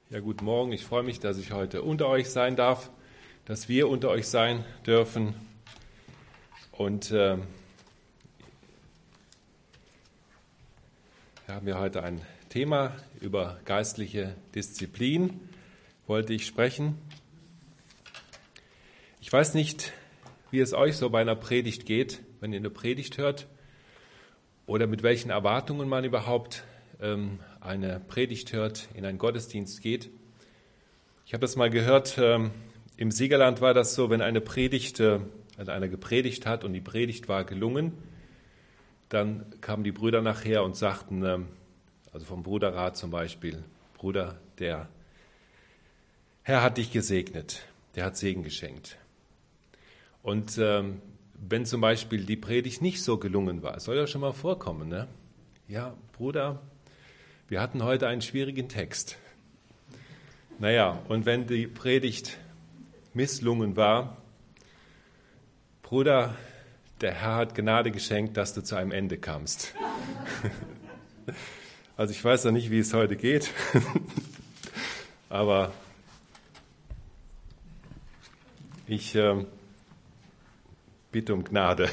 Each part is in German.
Ja, guten Morgen. Ich freue mich, dass ich heute unter euch sein darf, dass wir unter euch sein dürfen. Und wir haben ja heute ein Thema über geistliche Disziplin, wollte ich sprechen. Ich weiß nicht, wie es euch so bei einer Predigt geht, wenn ihr eine Predigt hört, oder mit welchen Erwartungen man überhaupt eine Predigt hört, in einen Gottesdienst geht. Ich habe das mal gehört, im Siegerland war das so, wenn einer gepredigt hat und die Predigt war gelungen, dann kamen die Brüder nachher und sagten, also vom Bruderrat zum Beispiel, Bruder, der Herr hat dich gesegnet, der hat Segen geschenkt. Und wenn zum Beispiel die Predigt nicht so gelungen war, soll ja schon mal vorkommen, ne? Ja, Bruder, wir hatten heute einen schwierigen Text. Naja, und wenn die Predigt misslungen war, Bruder, der Herr hat Gnade geschenkt, dass du zu einem Ende kamst. Also ich weiß noch nicht, wie es heute geht, aber ich bitte um Gnade.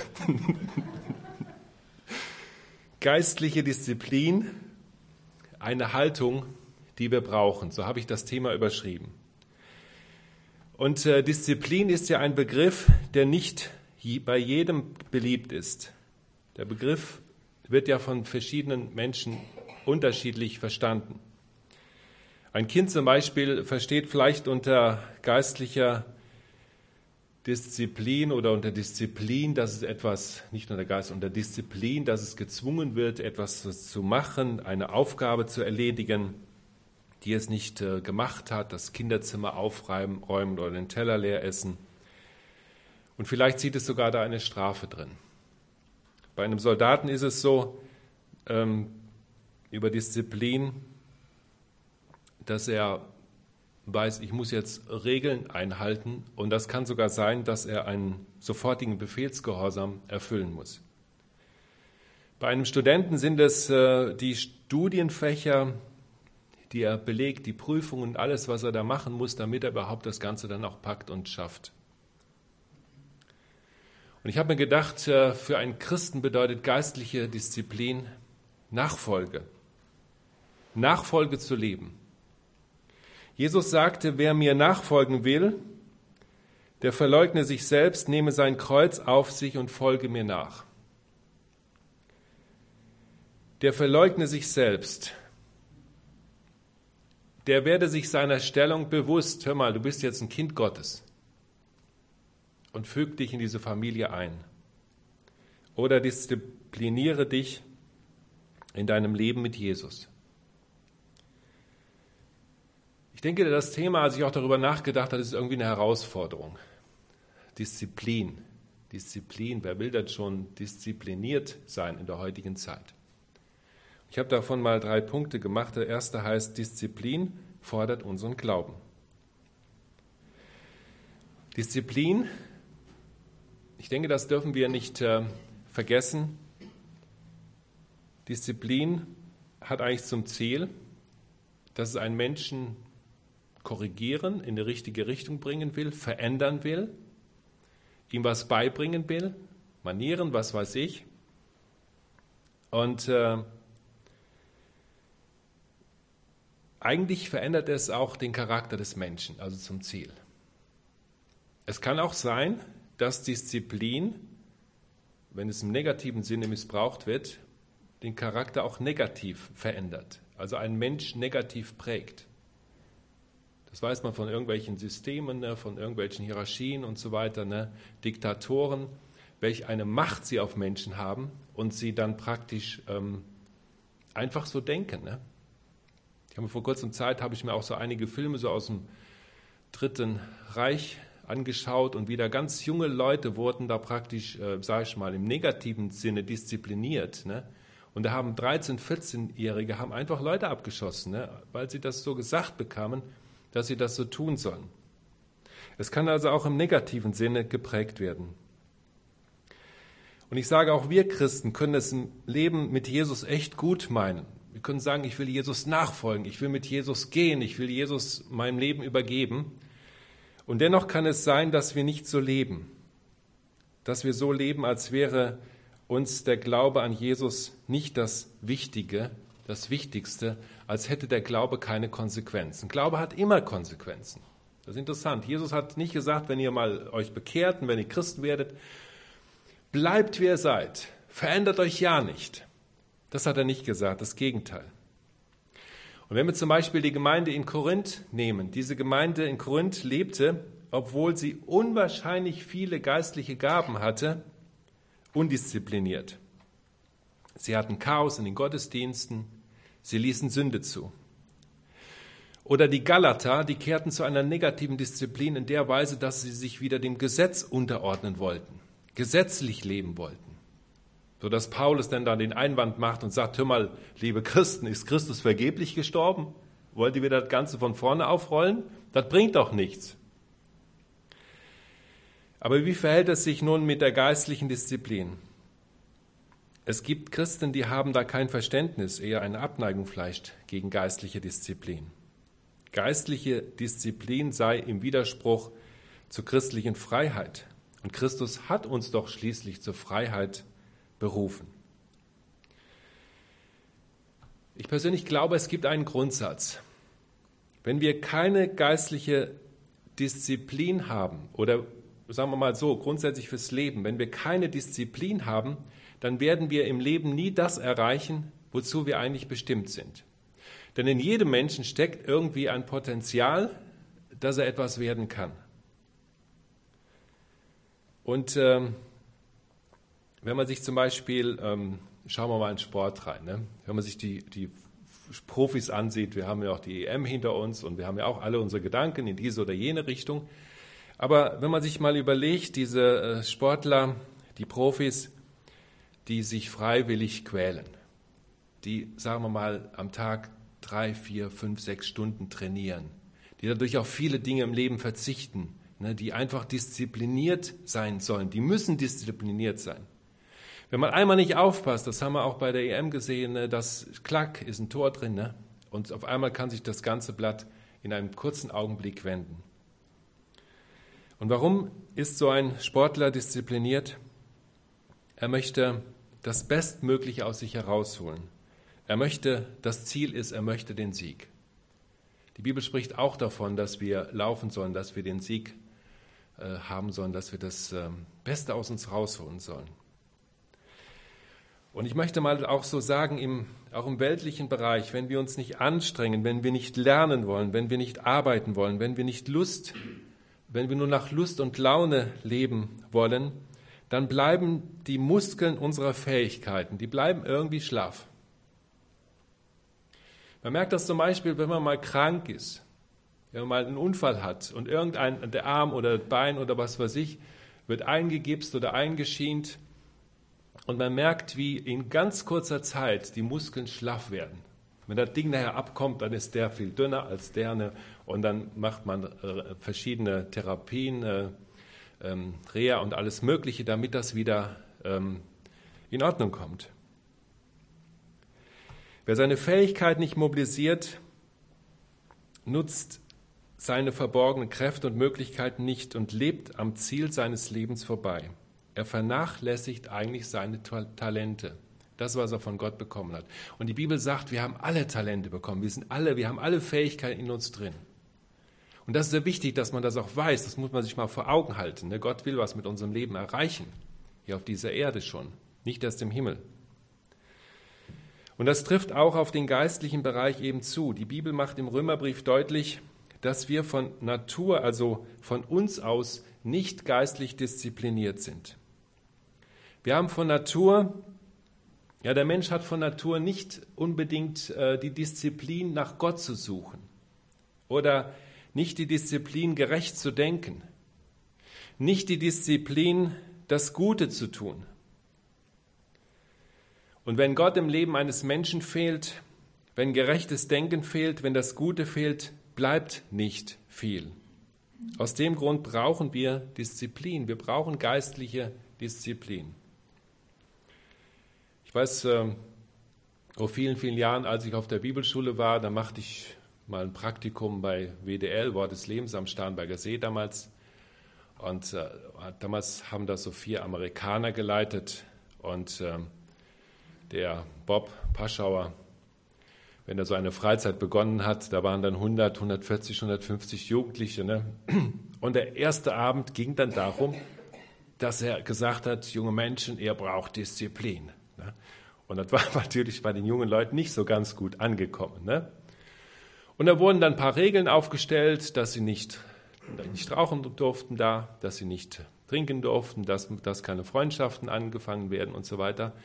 Geistliche Disziplin, eine Haltung, die wir brauchen. So habe ich das Thema überschrieben. Und Disziplin ist ja ein Begriff, der nicht bei jedem beliebt ist. Der Begriff wird ja von verschiedenen Menschen unterschiedlich verstanden. Ein Kind zum Beispiel versteht vielleicht unter geistlicher Disziplin oder unter Disziplin, dass es etwas, nicht nur der Geist, unter Disziplin, dass es gezwungen wird, etwas zu machen, eine Aufgabe zu erledigen, die es nicht gemacht hat, das Kinderzimmer aufräumen oder den Teller leer essen. Und vielleicht sieht es sogar da eine Strafe drin. Bei einem Soldaten ist es so, über Disziplin, dass er weiß, ich muss jetzt Regeln einhalten und das kann sogar sein, dass er einen sofortigen Befehlsgehorsam erfüllen muss. Bei einem Studenten sind es die Studienfächer, die er belegt, die Prüfungen und alles, was er da machen muss, damit er überhaupt das Ganze dann auch packt und schafft. Und ich habe mir gedacht, für einen Christen bedeutet geistliche Disziplin Nachfolge. Nachfolge zu leben. Jesus sagte, wer mir nachfolgen will, der verleugne sich selbst, nehme sein Kreuz auf sich und folge mir nach. Der verleugne sich selbst. Der werde sich seiner Stellung bewusst. Hör mal, du bist jetzt ein Kind Gottes und füg dich in diese Familie ein. Oder diszipliniere dich in deinem Leben mit Jesus. Ich denke, das Thema, als ich auch darüber nachgedacht habe, ist irgendwie eine Herausforderung. Disziplin. Disziplin, wer will denn schon diszipliniert sein in der heutigen Zeit? Ich habe davon mal 3 Punkte gemacht. Der erste heißt, Disziplin fordert unseren Glauben. Disziplin, ich denke, das dürfen wir nicht vergessen. Disziplin hat eigentlich zum Ziel, dass es einen Menschen korrigieren, in die richtige Richtung bringen will, verändern will, ihm was beibringen will, Manieren, was weiß ich. Und eigentlich verändert es auch den Charakter des Menschen, also zum Ziel. Es kann auch sein, dass Disziplin, wenn es im negativen Sinne missbraucht wird, den Charakter auch negativ verändert, also einen Mensch negativ prägt. Das weiß man von irgendwelchen Systemen, ne, von irgendwelchen Hierarchien und so weiter, ne, Diktatoren, welche eine Macht sie auf Menschen haben und sie dann praktisch einfach so denken. Ne? Ich habe mir vor kurzem Zeit, habe ich mir auch so einige Filme so aus dem Dritten Reich angeschaut und wieder ganz junge Leute wurden da praktisch, sage ich mal, im negativen Sinne diszipliniert. Ne? Und da haben 13-, 14-Jährige haben einfach Leute abgeschossen, ne? Weil sie das so gesagt bekamen, dass sie das so tun sollen. Es kann also auch im negativen Sinne geprägt werden. Und ich sage, auch wir Christen können es im Leben mit Jesus echt gut meinen. Wir können sagen, ich will Jesus nachfolgen, ich will mit Jesus gehen, ich will Jesus meinem Leben übergeben. Und dennoch kann es sein, dass wir nicht so leben. Dass wir so leben, als wäre uns der Glaube an Jesus nicht das Wichtige, das Wichtigste, als hätte der Glaube keine Konsequenzen. Glaube hat immer Konsequenzen. Das ist interessant. Jesus hat nicht gesagt, wenn ihr mal euch bekehrt und wenn ihr Christen werdet, bleibt wie ihr seid, verändert euch ja nicht. Das hat er nicht gesagt, das Gegenteil. Und wenn wir zum Beispiel die Gemeinde in Korinth nehmen, diese Gemeinde in Korinth lebte, obwohl sie unwahrscheinlich viele geistliche Gaben hatte, undiszipliniert. Sie hatten Chaos in den Gottesdiensten, sie ließen Sünde zu. Oder die Galater, die kehrten zu einer negativen Disziplin in der Weise, dass sie sich wieder dem Gesetz unterordnen wollten, gesetzlich leben wollten. Sodass Paulus dann da den Einwand macht und sagt, hör mal, liebe Christen, ist Christus vergeblich gestorben? Wollt ihr wieder das Ganze von vorne aufrollen? Das bringt doch nichts. Aber wie verhält es sich nun mit der geistlichen Disziplin? Es gibt Christen, die haben da kein Verständnis, eher eine Abneigung vielleicht gegen geistliche Disziplin. Geistliche Disziplin sei im Widerspruch zur christlichen Freiheit. Und Christus hat uns doch schließlich zur Freiheit berufen. Ich persönlich glaube, es gibt einen Grundsatz. Wenn wir keine geistliche Disziplin haben, oder sagen wir mal so, grundsätzlich fürs Leben, wenn wir keine Disziplin haben, dann werden wir im Leben nie das erreichen, wozu wir eigentlich bestimmt sind. Denn in jedem Menschen steckt irgendwie ein Potenzial, dass er etwas werden kann. Und wenn man sich zum Beispiel, schauen wir mal in Sport rein, ne? Wenn man sich die Profis ansieht, wir haben ja auch die EM hinter uns und wir haben ja auch alle unsere Gedanken in diese oder jene Richtung. Aber wenn man sich mal überlegt, diese Sportler, die Profis, die sich freiwillig quälen, die, sagen wir mal, am Tag 3, 4, 5, 6 Stunden trainieren, die dadurch auf viele Dinge im Leben verzichten, ne, die einfach diszipliniert sein sollen, die müssen diszipliniert sein. Wenn man einmal nicht aufpasst, das haben wir auch bei der EM gesehen, ne, das Klack ist ein Tor drin, ne, und auf einmal kann sich das ganze Blatt in einem kurzen Augenblick wenden. Und warum ist so ein Sportler diszipliniert? Er möchte das Bestmögliche aus sich herausholen. Das Ziel ist, er möchte den Sieg. Die Bibel spricht auch davon, dass wir laufen sollen, dass wir den Sieg haben sollen, dass wir das Beste aus uns rausholen sollen. Und ich möchte mal auch so sagen, auch im weltlichen Bereich, wenn wir uns nicht anstrengen, wenn wir nicht lernen wollen, wenn wir nicht arbeiten wollen, wenn wir nur nach Lust und Laune leben wollen, dann bleiben die Muskeln unserer Fähigkeiten, die bleiben irgendwie schlaff. Man merkt das zum Beispiel, wenn man mal krank ist, wenn man mal einen Unfall hat und der Arm oder das Bein oder was weiß ich, wird eingegipst oder eingeschient und man merkt, wie in ganz kurzer Zeit die Muskeln schlaff werden. Wenn das Ding nachher abkommt, dann ist der viel dünner als der, ne? Und dann macht man verschiedene Therapien, Reha und alles Mögliche, damit das wieder in Ordnung kommt. Wer seine Fähigkeit nicht mobilisiert, nutzt seine verborgenen Kräfte und Möglichkeiten nicht und lebt am Ziel seines Lebens vorbei. Er vernachlässigt eigentlich seine Talente, das, was er von Gott bekommen hat. Und die Bibel sagt, wir haben alle Talente bekommen, wir haben alle Fähigkeiten in uns drin. Und das ist sehr wichtig, dass man das auch weiß, das muss man sich mal vor Augen halten. Gott will was mit unserem Leben erreichen, hier auf dieser Erde schon, nicht erst im Himmel. Und das trifft auch auf den geistlichen Bereich eben zu. Die Bibel macht im Römerbrief deutlich, dass wir von Natur, also von uns aus, nicht geistlich diszipliniert sind. Wir haben von Natur, der Mensch hat von Natur nicht unbedingt die Disziplin, nach Gott zu suchen oder nicht die Disziplin, gerecht zu denken, nicht die Disziplin, das Gute zu tun. Und wenn Gott im Leben eines Menschen fehlt, wenn gerechtes Denken fehlt, wenn das Gute fehlt, bleibt nicht viel. Aus dem Grund brauchen wir Disziplin. Wir brauchen geistliche Disziplin. Ich weiß, Vor vielen, vielen Jahren, als ich auf der Bibelschule war, da machte ich mal ein Praktikum bei WDL, Wort des Lebens, am Starnberger See damals. Und damals haben das so 4 Amerikaner geleitet. Und der Bob Paschauer, wenn er so eine Freizeit begonnen hat, da waren dann 100, 140, 150 Jugendliche. Ne? Und der erste Abend ging dann darum, dass er gesagt hat, junge Menschen, ihr braucht Disziplin. Ne? Und das war natürlich bei den jungen Leuten nicht so ganz gut angekommen. Ne? Und da wurden dann ein paar Regeln aufgestellt, dass sie nicht rauchen durften dass sie nicht trinken durften, dass keine Freundschaften angefangen werden und so weiter.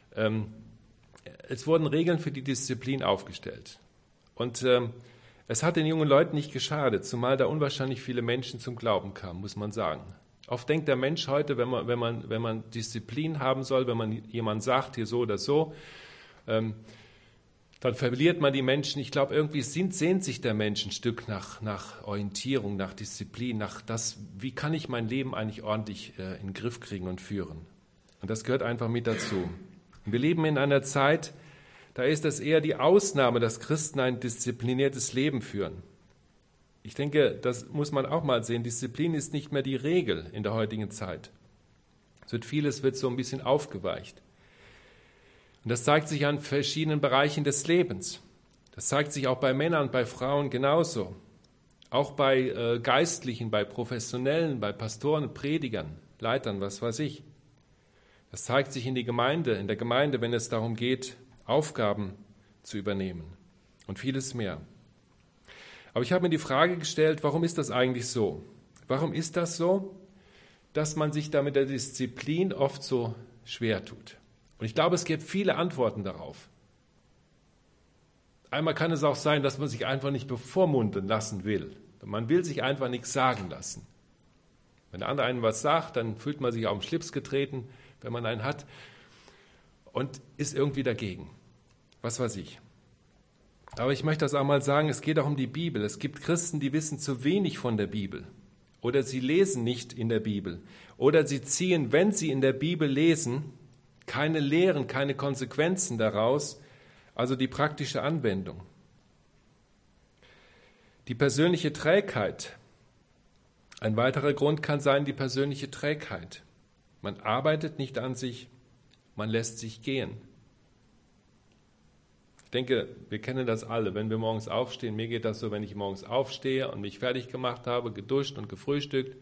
Es wurden Regeln für die Disziplin aufgestellt. Und es hat den jungen Leuten nicht geschadet, zumal da unwahrscheinlich viele Menschen zum Glauben kamen, muss man sagen. Oft denkt der Mensch heute, wenn man Disziplin haben soll, wenn man jemand sagt, hier so oder so, dann verliert man die Menschen. Ich glaube, irgendwie sehnt sich der Mensch ein Stück nach Orientierung, nach Disziplin, nach das, wie kann ich mein Leben eigentlich ordentlich in den Griff kriegen und führen. Und das gehört einfach mit dazu. Und wir leben in einer Zeit, da ist es eher die Ausnahme, dass Christen ein diszipliniertes Leben führen. Ich denke, das muss man auch mal sehen. Disziplin ist nicht mehr die Regel in der heutigen Zeit. Vieles wird so ein bisschen aufgeweicht. Und das zeigt sich an verschiedenen Bereichen des Lebens. Das zeigt sich auch bei Männern und bei Frauen genauso. Auch bei Geistlichen, bei Professionellen, bei Pastoren, Predigern, Leitern, was weiß ich. Das zeigt sich in der Gemeinde, wenn es darum geht, Aufgaben zu übernehmen und vieles mehr. Aber ich habe mir die Frage gestellt, warum ist das eigentlich so? Warum ist das so, dass man sich da mit der Disziplin oft so schwer tut? Und ich glaube, es gibt viele Antworten darauf. Einmal kann es auch sein, dass man sich einfach nicht bevormunden lassen will. Man will sich einfach nichts sagen lassen. Wenn der andere einem was sagt, dann fühlt man sich auf den Schlips getreten, wenn man einen hat, und ist irgendwie dagegen. Was weiß ich. Aber ich möchte das auch mal sagen, es geht auch um die Bibel. Es gibt Christen, die wissen zu wenig von der Bibel. Oder sie lesen nicht in der Bibel. Oder sie ziehen, wenn sie in der Bibel lesen, keine Lehren, keine Konsequenzen daraus, also die praktische Anwendung. Die persönliche Trägheit. Ein weiterer Grund kann sein die persönliche Trägheit. Man arbeitet nicht an sich, man lässt sich gehen. Ich denke, wir kennen das alle, wenn wir morgens aufstehen. Mir geht das so, wenn ich morgens aufstehe und mich fertig gemacht habe, geduscht und gefrühstückt.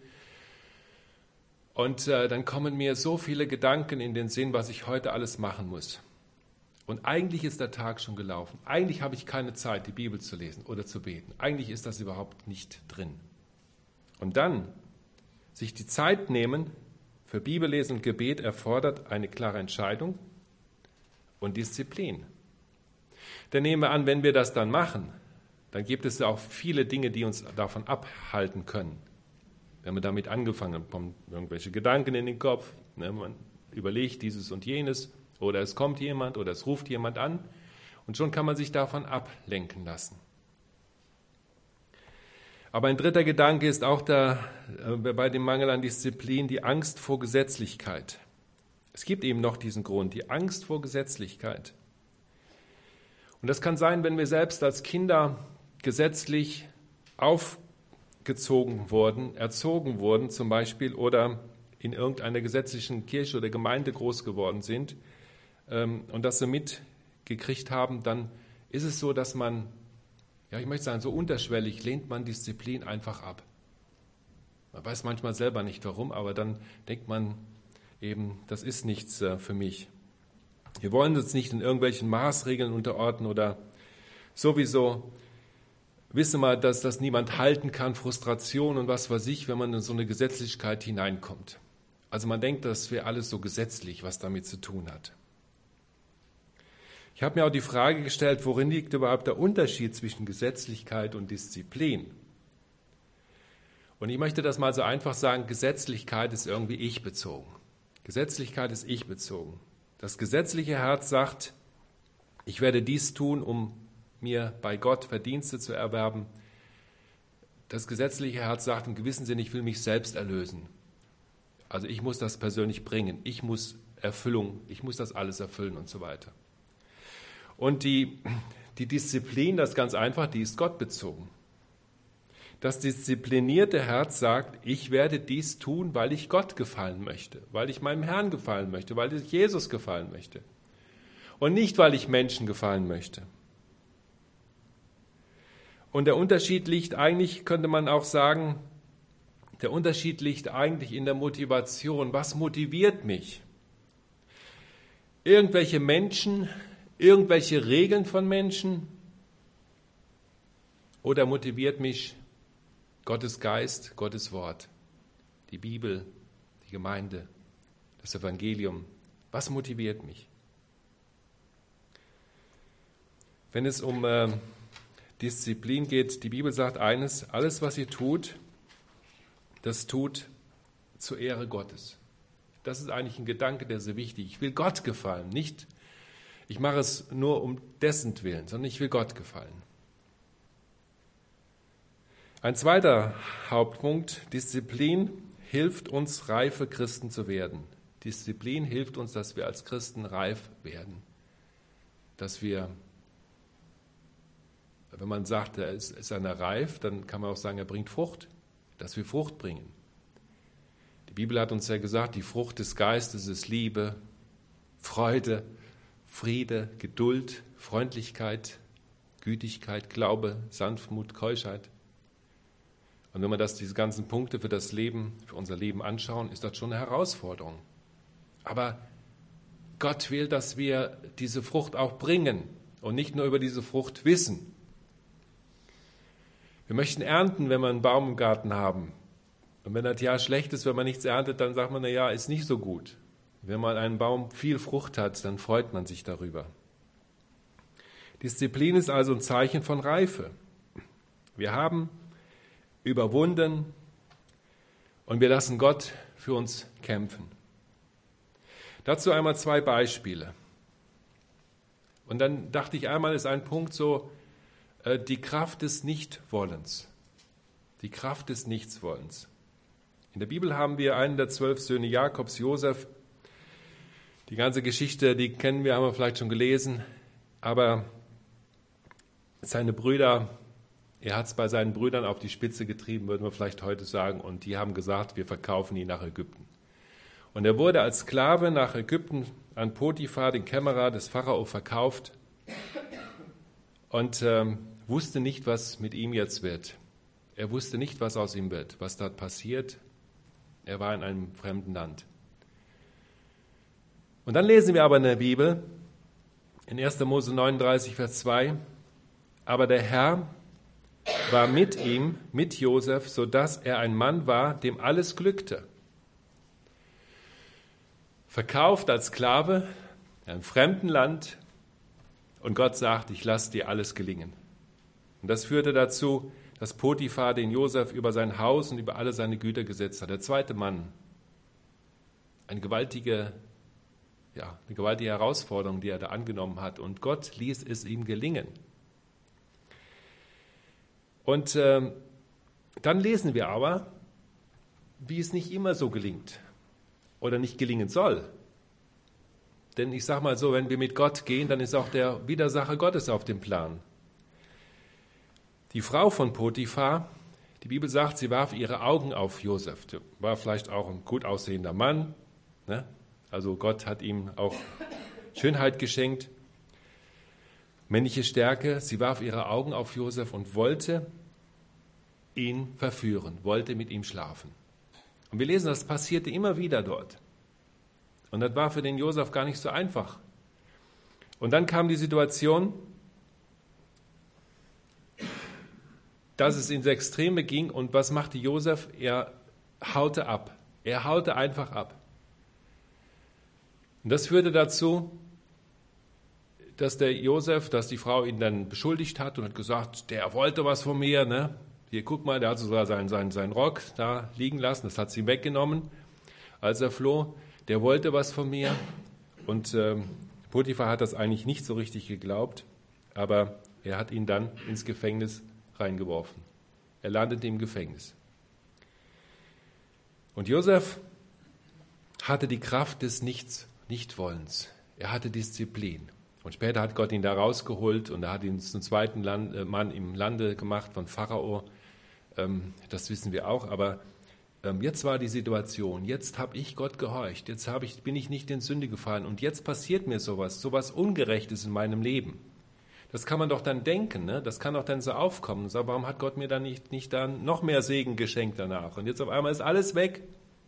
Und dann kommen mir so viele Gedanken in den Sinn, was ich heute alles machen muss. Und eigentlich ist der Tag schon gelaufen. Eigentlich habe ich keine Zeit, die Bibel zu lesen oder zu beten. Eigentlich ist das überhaupt nicht drin. Und dann sich die Zeit nehmen für Bibellesen und Gebet erfordert eine klare Entscheidung und Disziplin. Denn nehmen wir an, wenn wir das dann machen, dann gibt es ja auch viele Dinge, die uns davon abhalten können. Wenn wir damit angefangen haben, kommen irgendwelche Gedanken in den Kopf, ne, man überlegt dieses und jenes, oder es kommt jemand oder es ruft jemand an und schon kann man sich davon ablenken lassen. Aber ein dritter Gedanke ist auch bei dem Mangel an Disziplin die Angst vor Gesetzlichkeit. Es gibt eben noch diesen Grund, die Angst vor Gesetzlichkeit. Und das kann sein, wenn wir selbst als Kinder gesetzlich erzogen wurden zum Beispiel, oder in irgendeiner gesetzlichen Kirche oder Gemeinde groß geworden sind und das so mitgekriegt haben, dann ist es so, dass man, ja, ich möchte sagen, so unterschwellig lehnt man Disziplin einfach ab. Man weiß manchmal selber nicht warum, aber dann denkt man eben, das ist nichts für mich. Wir wollen uns nicht in irgendwelchen Maßregeln unterordnen oder sowieso wissen wir, dass das niemand halten kann, Frustration und was weiß ich, wenn man in so eine Gesetzlichkeit hineinkommt. Also man denkt, das wäre alles so gesetzlich, was damit zu tun hat. Ich habe mir auch die Frage gestellt, worin liegt überhaupt der Unterschied zwischen Gesetzlichkeit und Disziplin? Und ich möchte das mal so einfach sagen, Gesetzlichkeit ist irgendwie ich-bezogen. Gesetzlichkeit ist ich-bezogen. Das gesetzliche Herz sagt, ich werde dies tun, um mir bei Gott Verdienste zu erwerben. Das gesetzliche Herz sagt im gewissen Sinne, ich will mich selbst erlösen. Also ich muss das persönlich bringen, ich muss Erfüllung, ich muss das alles erfüllen und so weiter. Und die Disziplin, das ist ganz einfach, die ist gottbezogen. Das disziplinierte Herz sagt, ich werde dies tun, weil ich Gott gefallen möchte, weil ich meinem Herrn gefallen möchte, weil ich Jesus gefallen möchte. Und nicht, weil ich Menschen gefallen möchte. Und der Unterschied liegt eigentlich, könnte man auch sagen, der Unterschied liegt eigentlich in der Motivation. Was motiviert mich? Irgendwelche Menschen, irgendwelche Regeln von Menschen? Oder motiviert mich Gottes Geist, Gottes Wort, die Bibel, die Gemeinde, das Evangelium? Was motiviert mich? Wenn es um Disziplin geht, die Bibel sagt eines, alles was ihr tut, das tut zur Ehre Gottes. Das ist eigentlich ein Gedanke, der sehr wichtig ist. Ich will Gott gefallen, nicht, ich mache es nur um dessen Willen, sondern ich will Gott gefallen. Ein zweiter Hauptpunkt, Disziplin hilft uns, reife Christen zu werden. Disziplin hilft uns, dass wir als Christen reif werden. Dass wir, wenn man sagt, er ist einer reif, dann kann man auch sagen, er bringt Frucht. Dass wir Frucht bringen. Die Bibel hat uns ja gesagt, die Frucht des Geistes ist Liebe, Freude, Friede, Geduld, Freundlichkeit, Gütigkeit, Glaube, Sanftmut, Keuschheit. Und wenn wir diese ganzen Punkte für das Leben, für unser Leben anschauen, ist das schon eine Herausforderung. Aber Gott will, dass wir diese Frucht auch bringen und nicht nur über diese Frucht wissen. Wir möchten ernten, wenn wir einen Baum im Garten haben. Und wenn das Jahr schlecht ist, wenn man nichts erntet, dann sagt man, na ja, ist nicht so gut. Wenn man einen Baum viel Frucht hat, dann freut man sich darüber. Disziplin ist also ein Zeichen von Reife. Wir haben überwunden und wir lassen Gott für uns kämpfen. Dazu einmal 2 Beispiele. Und dann dachte ich einmal, ist ein Punkt so, die Kraft des Nichtwollens. Die Kraft des Nichtswollens. In der Bibel haben wir einen der 12 Söhne Jakobs, Josef. Die ganze Geschichte, die kennen wir, haben wir vielleicht schon gelesen. Aber seine Brüder, er hat es bei seinen Brüdern auf die Spitze getrieben, würden wir vielleicht heute sagen. Und die haben gesagt, wir verkaufen ihn nach Ägypten. Und er wurde als Sklave nach Ägypten an Potiphar, den Kämmerer des Pharao, verkauft. Und wusste nicht, was mit ihm jetzt wird. Er wusste nicht, was aus ihm wird, was dort passiert. Er war in einem fremden Land. Und dann lesen wir aber in der Bibel, in 1. Mose 39, Vers 2, aber der Herr war mit ihm, mit Josef, sodass er ein Mann war, dem alles glückte. Verkauft als Sklave in einem fremden Land und Gott sagt, ich lasse dir alles gelingen. Und das führte dazu, dass Potiphar den Josef über sein Haus und über alle seine Güter gesetzt hat. Der zweite Mann. Eine gewaltige Herausforderung, die er da angenommen hat. Und Gott ließ es ihm gelingen. Und dann lesen wir aber, wie es nicht immer so gelingt oder nicht gelingen soll. Denn ich sage mal so, wenn wir mit Gott gehen, dann ist auch der Widersacher Gottes auf dem Plan. Die Frau von Potiphar, die Bibel sagt, sie warf ihre Augen auf Josef. Der war vielleicht auch ein gut aussehender Mann. Ne? Also Gott hat ihm auch Schönheit geschenkt, männliche Stärke. Sie warf ihre Augen auf Josef und wollte ihn verführen, wollte mit ihm schlafen. Und wir lesen, das passierte immer wieder dort. Und das war für den Josef gar nicht so einfach. Und dann kam die Situation, dass es ins Extreme ging. Und was machte Josef? Er haute ab. Er haute einfach ab. Und das führte dazu, dass die Frau ihn dann beschuldigt hat und hat gesagt, der wollte was von mir. Ne? Hier, guck mal, der hat sogar seinen Rock da liegen lassen. Das hat sie weggenommen, als er floh. Der wollte was von mir. Und Potiphar hat das eigentlich nicht so richtig geglaubt. Aber er hat ihn dann ins Gefängnis reingeworfen. Er landete im Gefängnis. Und Josef hatte die Kraft des Nichtwollens. Er hatte Disziplin. Und später hat Gott ihn da rausgeholt und er hat ihn zum zweiten Mann im Lande gemacht von Pharao. Das wissen wir auch, aber jetzt war die Situation, jetzt habe ich Gott gehorcht, jetzt bin ich nicht in Sünde gefallen und jetzt passiert mir sowas Ungerechtes in meinem Leben. Das kann man doch dann denken, ne? Das kann doch dann so aufkommen. Und sagen, warum hat Gott mir dann nicht dann noch mehr Segen geschenkt danach? Und jetzt auf einmal ist alles weg.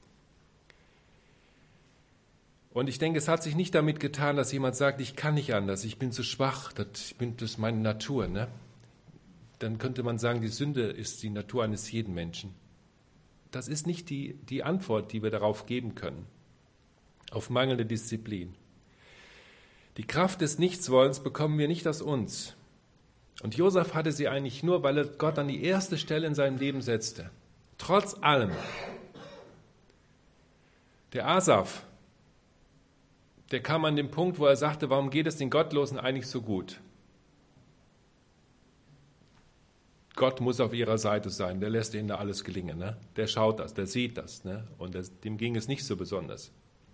Und ich denke, es hat sich nicht damit getan, dass jemand sagt, ich kann nicht anders, ich bin zu schwach, das ist meine Natur. Ne? Dann könnte man sagen, die Sünde ist die Natur eines jeden Menschen. Das ist nicht die Antwort, die wir darauf geben können, auf mangelnde Disziplin. Die Kraft des Nichtswollens bekommen wir nicht aus uns. Und Josef hatte sie eigentlich nur, weil er Gott an die erste Stelle in seinem Leben setzte. Trotz allem. Der Asaf, der kam an den Punkt, wo er sagte, warum geht es den Gottlosen eigentlich so gut? Gott muss auf ihrer Seite sein, der lässt ihnen da alles gelingen. Ne? Der schaut das, der sieht das. Ne? Und dem ging es nicht so besonders.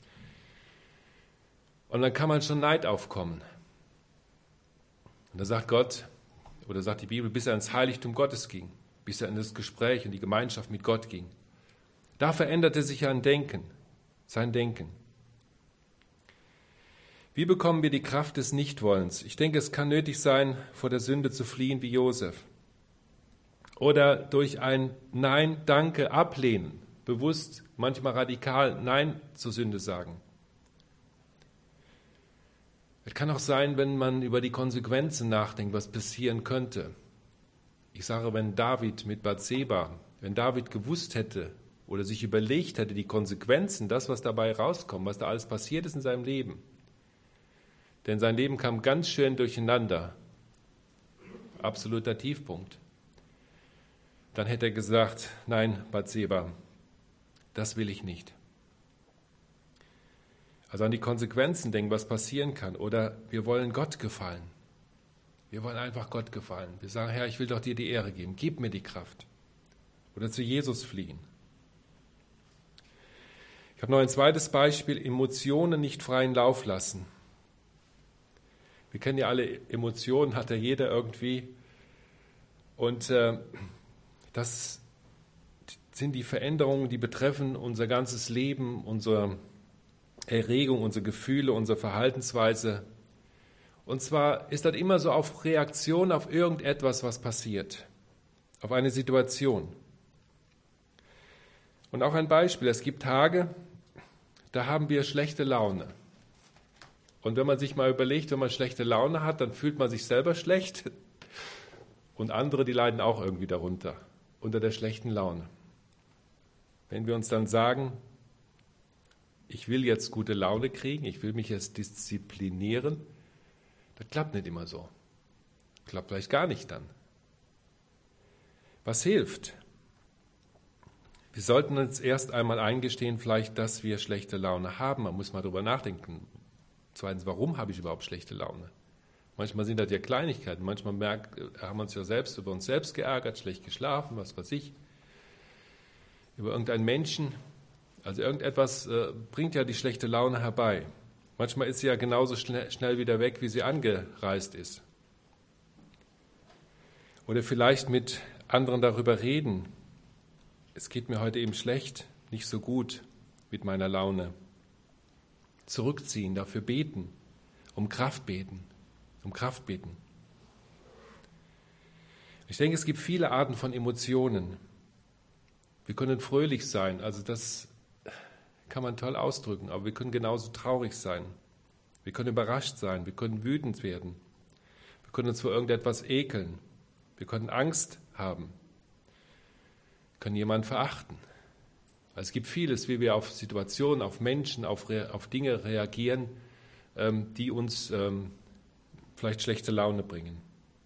Und dann kann man schon Neid aufkommen. Und da sagt Gott, oder sagt die Bibel, bis er ins Heiligtum Gottes ging, bis er in das Gespräch und die Gemeinschaft mit Gott ging. Da veränderte sich sein Denken. Wie bekommen wir die Kraft des Nichtwollens? Ich denke, es kann nötig sein, vor der Sünde zu fliehen wie Josef. Oder durch ein Nein, Danke ablehnen, bewusst, manchmal radikal Nein zur Sünde sagen. Es kann auch sein, wenn man über die Konsequenzen nachdenkt, was passieren könnte. Ich sage, wenn David mit Bathseba, wenn David gewusst hätte oder sich überlegt hätte, die Konsequenzen, das, was dabei rauskommt, was da alles passiert ist in seinem Leben. Denn sein Leben kam ganz schön durcheinander. Absoluter Tiefpunkt. Dann hätte er gesagt, nein, Bathseba, das will ich nicht. Also an die Konsequenzen denken, was passieren kann. Oder wir wollen Gott gefallen. Wir wollen einfach Gott gefallen. Wir sagen, Herr, ich will doch dir die Ehre geben. Gib mir die Kraft. Oder zu Jesus fliehen. Ich habe noch ein zweites Beispiel, Emotionen nicht freien Lauf lassen. Wir kennen ja alle Emotionen, hat ja jeder irgendwie. Und das sind die Veränderungen, die betreffen unser ganzes Leben, unsere Erregung, unsere Gefühle, unsere Verhaltensweise. Und zwar ist das immer so auf Reaktion auf irgendetwas, was passiert, auf eine Situation. Und auch ein Beispiel, es gibt Tage, da haben wir schlechte Laune. Und wenn man sich mal überlegt, wenn man schlechte Laune hat, dann fühlt man sich selber schlecht und andere, die leiden auch irgendwie darunter, unter der schlechten Laune. Wenn wir uns dann sagen, ich will jetzt gute Laune kriegen, ich will mich jetzt disziplinieren, das klappt nicht immer so. Klappt vielleicht gar nicht dann. Was hilft? Wir sollten uns erst einmal eingestehen, vielleicht, dass wir schlechte Laune haben. Man muss mal drüber nachdenken. Zweitens, warum habe ich überhaupt schlechte Laune? Manchmal sind das ja Kleinigkeiten. Manchmal haben wir uns ja selbst über uns selbst geärgert, schlecht geschlafen, was weiß ich. Über irgendeinen Menschen. Also irgendetwas bringt ja die schlechte Laune herbei. Manchmal ist sie ja genauso schnell wieder weg, wie sie angereist ist. Oder vielleicht mit anderen darüber reden. Es geht mir heute eben schlecht, nicht so gut mit meiner Laune. Zurückziehen, dafür beten, um Kraft beten. Ich denke, es gibt viele Arten von Emotionen. Wir können fröhlich sein, also das kann man toll ausdrücken, aber wir können genauso traurig sein. Wir können überrascht sein, wir können wütend werden. Wir können uns vor irgendetwas ekeln. Wir können Angst haben. Wir können jemanden verachten. Also es gibt vieles, wie wir auf Situationen, auf Menschen, auf Dinge reagieren, die uns vielleicht schlechte Laune bringen.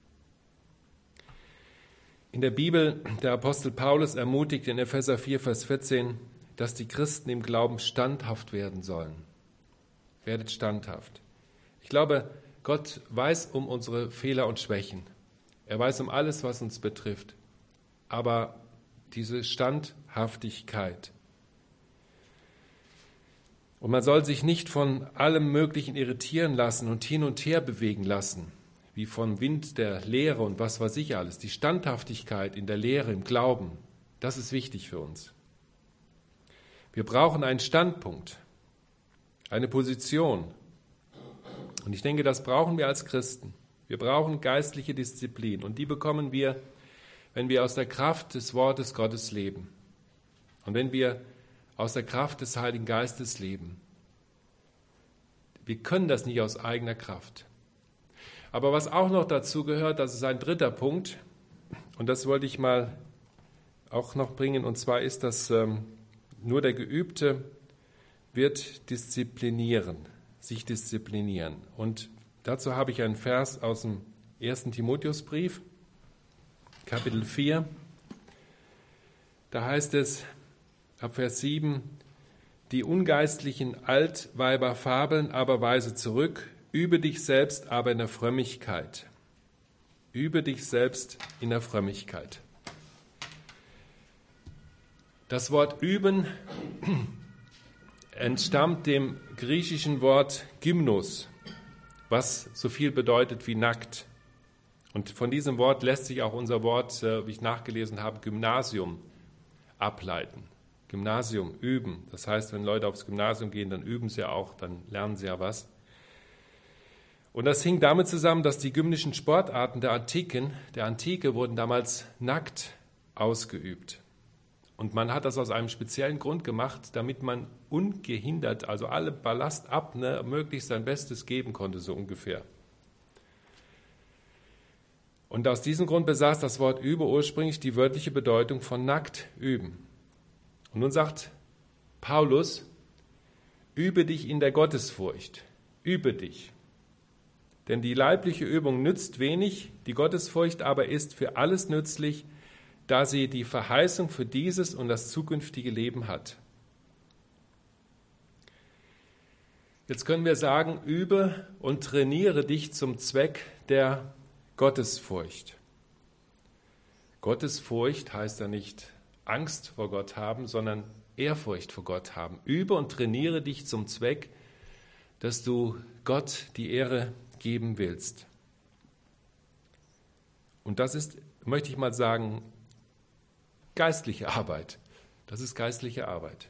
In der Bibel, der Apostel Paulus ermutigt in Epheser 4, Vers 14, dass die Christen im Glauben standhaft werden sollen. Werdet standhaft. Ich glaube, Gott weiß um unsere Fehler und Schwächen. Er weiß um alles, was uns betrifft. Aber diese Standhaftigkeit. Und man soll sich nicht von allem Möglichen irritieren lassen und hin und her bewegen lassen, wie vom Wind der Lehre und was weiß ich alles. Die Standhaftigkeit in der Lehre, im Glauben, das ist wichtig für uns. Wir brauchen einen Standpunkt, eine Position. Und ich denke, das brauchen wir als Christen. Wir brauchen geistliche Disziplin und die bekommen wir, wenn wir aus der Kraft des Wortes Gottes leben und wenn wir aus der Kraft des Heiligen Geistes leben. Wir können das nicht aus eigener Kraft. Aber was auch noch dazu gehört, das ist ein dritter Punkt, und das wollte ich mal auch noch bringen, und zwar ist das, nur der Geübte wird sich disziplinieren. Und dazu habe ich einen Vers aus dem 1. Timotheusbrief, Kapitel 4. Da heißt es, ab Vers 7, die ungeistlichen Altweiber fabeln, aber weise zurück, übe dich selbst aber in der Frömmigkeit. Übe dich selbst in der Frömmigkeit. Das Wort üben entstammt dem griechischen Wort gymnos, was so viel bedeutet wie nackt. Und von diesem Wort lässt sich auch unser Wort, wie ich nachgelesen habe, Gymnasium ableiten. Gymnasium, üben. Das heißt, wenn Leute aufs Gymnasium gehen, dann üben sie auch, dann lernen sie ja was. Und das hing damit zusammen, dass die gymnischen Sportarten der Antike wurden damals nackt ausgeübt. Und man hat das aus einem speziellen Grund gemacht, damit man ungehindert, also alle Ballast ab, möglichst sein Bestes geben konnte, so ungefähr. Und aus diesem Grund besaß das Wort übe ursprünglich die wörtliche Bedeutung von nackt üben. Und nun sagt Paulus, übe dich in der Gottesfurcht, übe dich. Denn die leibliche Übung nützt wenig, die Gottesfurcht aber ist für alles nützlich, da sie die Verheißung für dieses und das zukünftige Leben hat. Jetzt können wir sagen, übe und trainiere dich zum Zweck der Gottesfurcht. Gottesfurcht heißt ja nicht Angst vor Gott haben, sondern Ehrfurcht vor Gott haben. Übe und trainiere dich zum Zweck, dass du Gott die Ehre geben willst. Und das ist, möchte ich mal sagen, geistliche Arbeit. Das ist geistliche Arbeit.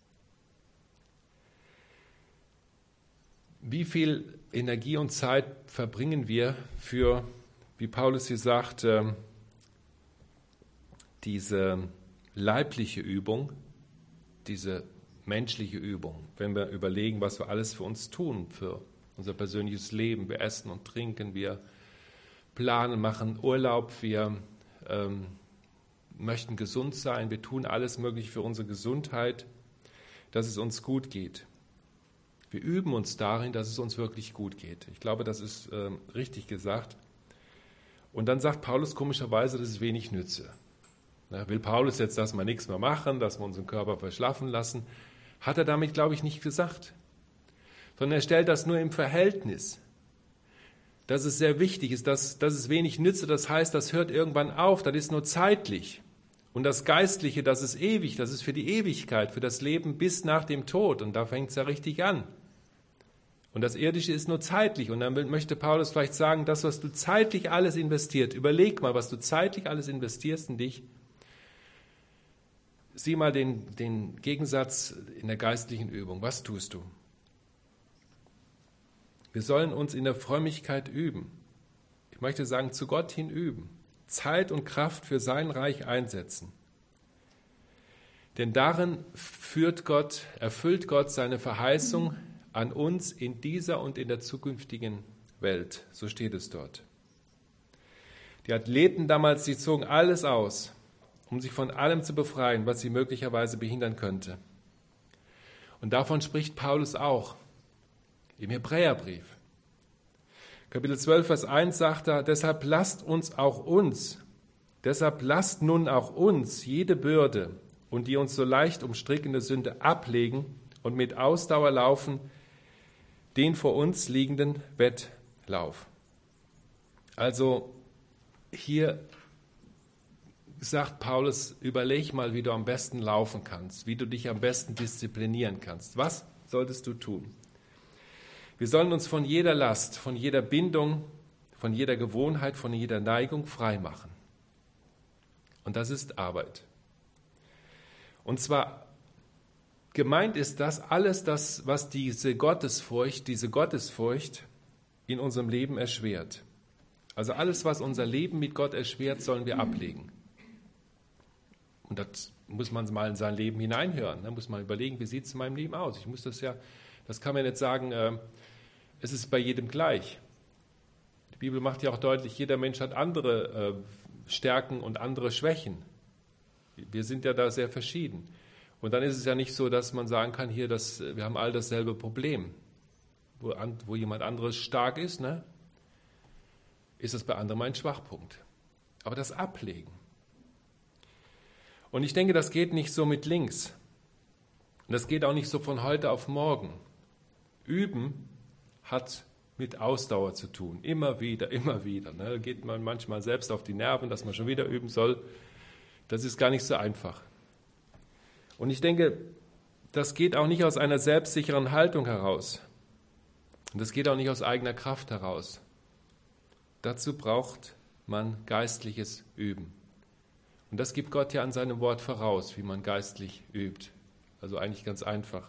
Wie viel Energie und Zeit verbringen wir für, wie Paulus hier sagt, diese leibliche Übung, diese menschliche Übung, wenn wir überlegen, was wir alles für uns tun, für unser persönliches Leben. Wir essen und trinken, wir planen, machen Urlaub, wir möchten gesund sein, wir tun alles Mögliche für unsere Gesundheit, dass es uns gut geht. Wir üben uns darin, dass es uns wirklich gut geht. Ich glaube, das ist richtig gesagt. Und dann sagt Paulus komischerweise, dass es wenig nütze. Will Paulus jetzt, dass wir nichts mehr machen, dass wir unseren Körper verschlafen lassen? Hat er damit, glaube ich, nicht gesagt. Sondern er stellt das nur im Verhältnis. Dass es sehr wichtig ist, dass es wenig nütze, das heißt, das hört irgendwann auf, das ist nur zeitlich. Und das Geistliche, das ist ewig, das ist für die Ewigkeit, für das Leben bis nach dem Tod. Und da fängt es ja richtig an. Und das Irdische ist nur zeitlich. Und dann möchte Paulus vielleicht sagen, das, was du zeitlich alles investiert, überleg mal, was du zeitlich alles investierst in dich. Sieh mal den Gegensatz in der geistlichen Übung. Was tust du? Wir sollen uns in der Frömmigkeit üben. Ich möchte sagen, zu Gott hin üben. Zeit und Kraft für sein Reich einsetzen. Denn darin erfüllt Gott seine Verheißung an uns in dieser und in der zukünftigen Welt. So steht es dort. Die Athleten damals, die zogen alles aus, um sich von allem zu befreien, was sie möglicherweise behindern könnte. Und davon spricht Paulus auch im Hebräerbrief. Kapitel 12, Vers 1 sagt er, deshalb lasst nun auch uns jede Bürde und die uns so leicht umstrickende Sünde ablegen und mit Ausdauer laufen, den vor uns liegenden Wettlauf. Also hier sagt Paulus, überleg mal, wie du am besten laufen kannst, wie du dich am besten disziplinieren kannst. Was solltest du tun. Wir sollen uns von jeder Last, von jeder Bindung, von jeder Gewohnheit, von jeder Neigung frei machen. Und das ist Arbeit. Und zwar gemeint ist das alles, das, was diese Gottesfurcht in unserem Leben erschwert. Also alles, was unser Leben mit Gott erschwert, sollen wir ablegen. Und das muss man mal in sein Leben hineinhören. Da muss man überlegen, wie sieht es in meinem Leben aus? Das kann man nicht sagen, es ist bei jedem gleich. Die Bibel macht ja auch deutlich, jeder Mensch hat andere Stärken und andere Schwächen. Wir sind ja da sehr verschieden. Und dann ist es ja nicht so, dass man sagen kann, wir haben all dasselbe Problem. Wo jemand anderes stark ist, ne, ist es bei anderem ein Schwachpunkt. Aber das Ablegen. Und ich denke, das geht nicht so mit links. Und das geht auch nicht so von heute auf morgen. Üben hat mit Ausdauer zu tun. Immer wieder, immer wieder. Ne? Da geht man manchmal selbst auf die Nerven, dass man schon wieder üben soll. Das ist gar nicht so einfach. Und ich denke, das geht auch nicht aus einer selbstsicheren Haltung heraus. Und das geht auch nicht aus eigener Kraft heraus. Dazu braucht man geistliches Üben. Und das gibt Gott ja an seinem Wort voraus, wie man geistlich übt. Also eigentlich ganz einfach.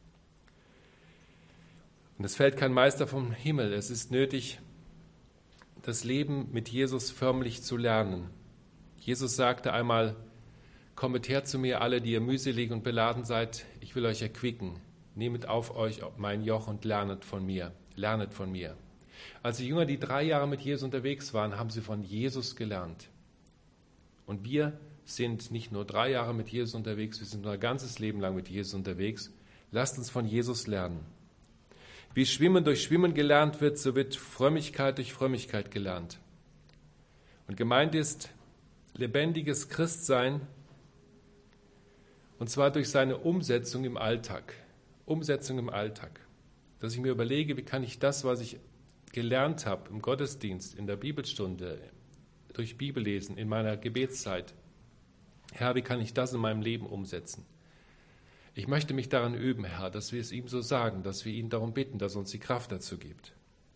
Und es fällt kein Meister vom Himmel. Es ist nötig, das Leben mit Jesus förmlich zu lernen. Jesus sagte einmal, kommet her zu mir, alle, die ihr mühselig und beladen seid, ich will euch erquicken. Nehmet auf euch mein Joch und lernet von mir. Lernet von mir. Als die Jünger, die 3 Jahre mit Jesus unterwegs waren, haben sie von Jesus gelernt. Und wir sind nicht nur 3 Jahre mit Jesus unterwegs, wir sind unser ganzes Leben lang mit Jesus unterwegs. Lasst uns von Jesus lernen. Wie Schwimmen durch Schwimmen gelernt wird, so wird Frömmigkeit durch Frömmigkeit gelernt. Und gemeint ist lebendiges Christsein, und zwar durch seine Umsetzung im Alltag. Umsetzung im Alltag. Dass ich mir überlege, wie kann ich das, was ich gelernt habe im Gottesdienst, in der Bibelstunde, durch Bibellesen, in meiner Gebetszeit, Herr, wie kann ich das in meinem Leben umsetzen? Ich möchte mich daran üben, Herr, dass wir es ihm so sagen, dass wir ihn darum bitten, dass er uns die Kraft dazu gibt.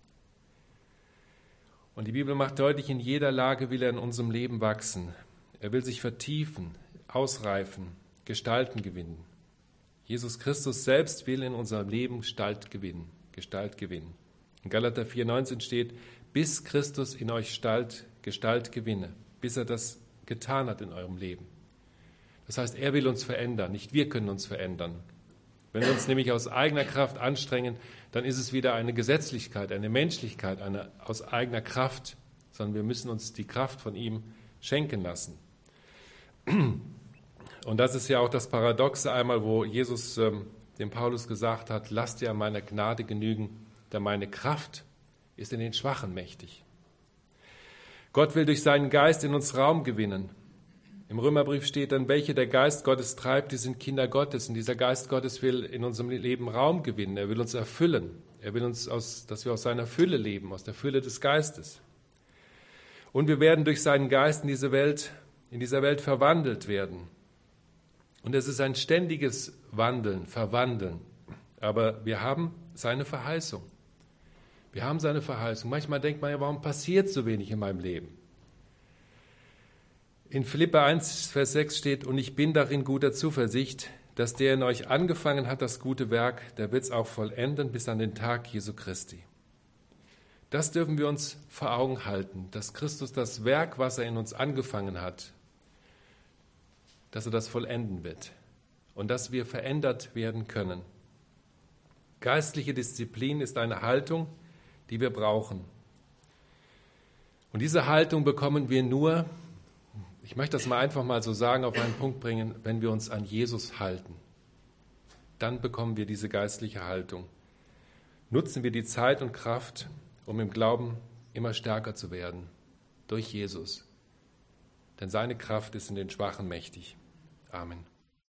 Und die Bibel macht deutlich, in jeder Lage will er in unserem Leben wachsen. Er will sich vertiefen, ausreifen, Gestalten gewinnen. Jesus Christus selbst will in unserem Leben Gestalt gewinnen. In Galater 4,19 steht, bis Christus in euch Gestalt gewinne, bis er das getan hat in eurem Leben. Das heißt, er will uns verändern, nicht wir können uns verändern. Wenn wir uns nämlich aus eigener Kraft anstrengen, dann ist es wieder eine Gesetzlichkeit, eine Menschlichkeit, eine aus eigener Kraft, sondern wir müssen uns die Kraft von ihm schenken lassen. Und das ist ja auch das Paradoxe einmal, wo Jesus dem Paulus gesagt hat, lasst dir an meiner Gnade genügen, denn meine Kraft ist in den Schwachen mächtig. Gott will durch seinen Geist in uns Raum gewinnen. Im Römerbrief steht dann, welche der Geist Gottes treibt, die sind Kinder Gottes. Und dieser Geist Gottes will in unserem Leben Raum gewinnen. Er will uns erfüllen. Er will uns, dass wir aus seiner Fülle leben, aus der Fülle des Geistes. Und wir werden durch seinen Geist in dieser Welt verwandelt werden. Und es ist ein ständiges Verwandeln. Aber wir haben seine Verheißung. Wir haben seine Verheißung. Manchmal denkt man ja, warum passiert so wenig in meinem Leben? In Philipper 1, Vers 6 steht, und ich bin darin guter Zuversicht, dass der in euch angefangen hat, das gute Werk, der wird es auch vollenden bis an den Tag Jesu Christi. Das dürfen wir uns vor Augen halten, dass Christus das Werk, was er in uns angefangen hat, dass er das vollenden wird und dass wir verändert werden können. Geistliche Disziplin ist eine Haltung, die wir brauchen. Und diese Haltung bekommen wir nur, ich möchte das mal einfach mal so sagen, auf einen Punkt bringen, wenn wir uns an Jesus halten. Dann bekommen wir diese geistliche Haltung. Nutzen wir die Zeit und Kraft, um im Glauben immer stärker zu werden, durch Jesus. Denn seine Kraft ist in den Schwachen mächtig. Amen.